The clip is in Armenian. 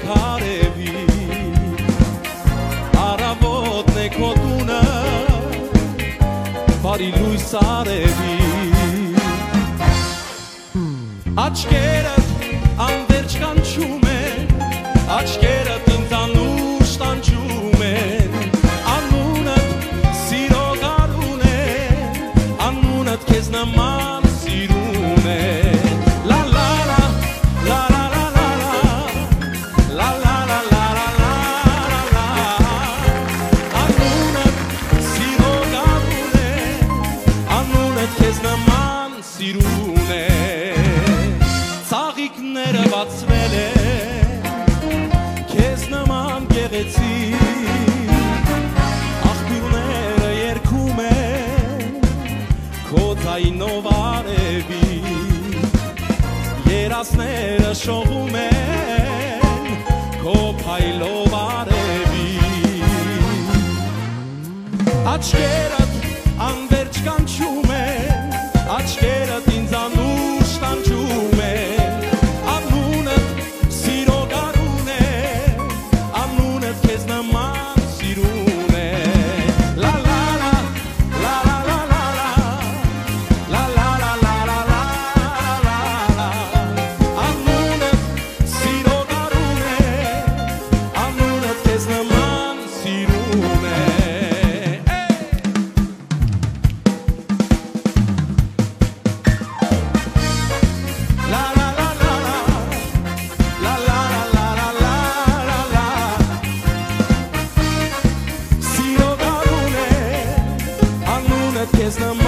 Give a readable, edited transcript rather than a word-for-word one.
քարևի Արավոտն է քո տունը բարի լույս արևի Աչքերդ անվերջ կանչում են Աչքերդ ինձ անուշ տանջում են Անունդ սիրո գարուն է Անունդ քեզ նման սիրուն է La la la la la la la La la la la la la la Անունդ սիրո գարուն է Անունդ քեզ նման սիրուն է Ծաղիկները բացվել է Քեզ նման գեղեցիկ Աղբյուրները երգում են Քո ձայնով արևի Երասները շողում են Քո փայլով արևի Աչքերդ անվերջ կանչում են Աչքերդ ինձ անուշ տանջում են Անունդ սիրո գարուն է Անունդ քեզ նման սիրուն է La la la la la la la La la la la la la la Անունդ սիրո գարուն է Անունդ քեզ նման սիրուն է La la la la la La la la la la la la Սիրո գարուն է Անունդ քեզ նման